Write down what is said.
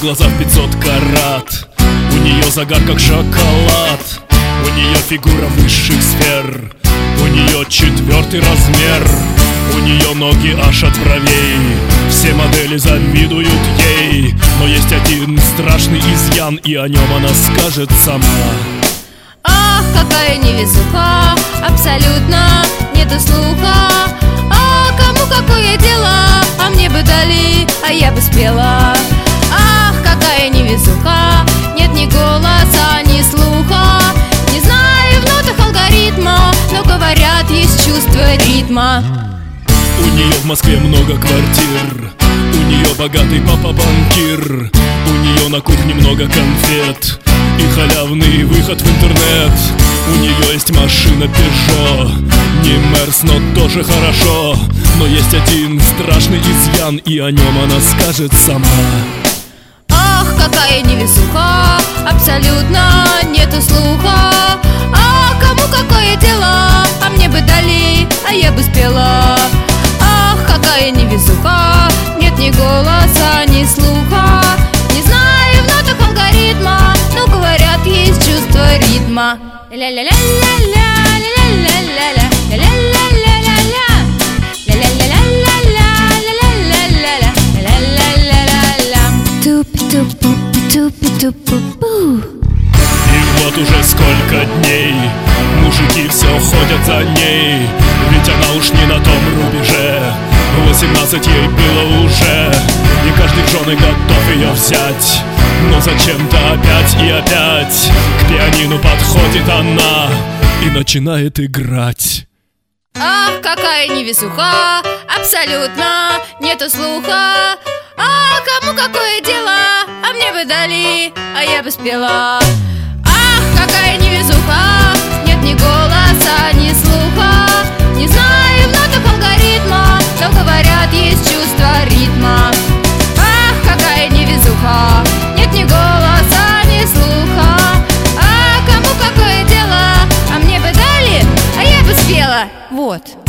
глаза в 500 карат, у нее загар как шоколад, у нее фигура высших сфер, у нее 4-й размер, у нее ноги аж от бровей. Все модели завидуют ей, но есть один страшный изъян, и о нем она скажет сама. Ах, какая невезуха, абсолютно нету слуха. А кому какое дело, а мне бы дали, а я бы спела. Ах, какая невезуха, нет ни голоса, ни слуха. Не знаю в нотах алгоритма, но говорят, есть чувство ритма. У нее в Москве много квартир, у нее богатый папа банкир, у нее на кухне много конфет и халявный выход в интернет. У нее есть машина Peugeot, не Мерс, но тоже хорошо. Но есть один страшный изъян, и о нем она скажет сама. Ах, какая невезуха, абсолютно нету слуха. А кому какое дело, а мне бы дали, а я бы спела. Ах, какая невезуха, нет ни голоса, ни слуха. Не знаю в нотах алгоритма, но говорят, есть чувство ритма. Ля-ля-ля-ля-ля, ля-ля-ля-ля-ля, ля-ля-ля-ля-ля, ля-ля-ля-ля-ля, ля-ля-ля-ля-ля, ля-ля-ля-ля-ля. Тупи-тупи-тупи-тупи-пу. И вот уже сколько дней мужики все ходят за ней, ведь она уж не на том рубеже. 18 ей было уже, и каждый в жены готов ее взять. Но зачем-то опять и опять к пианино подходит она и начинает играть. Ах, какая невезуха, абсолютно нету слуха. А кому какое дело, а мне бы дали, а я бы спела. Ах, какая невезуха, нет ни голоса, ни слуха. Не знаю в нотах алгоритма, но говорят, есть чувство ритма. Ах, какая невезуха, нет ни голоса, ни слуха. А кому какое дело, а мне бы дали, а я бы спела. Вот.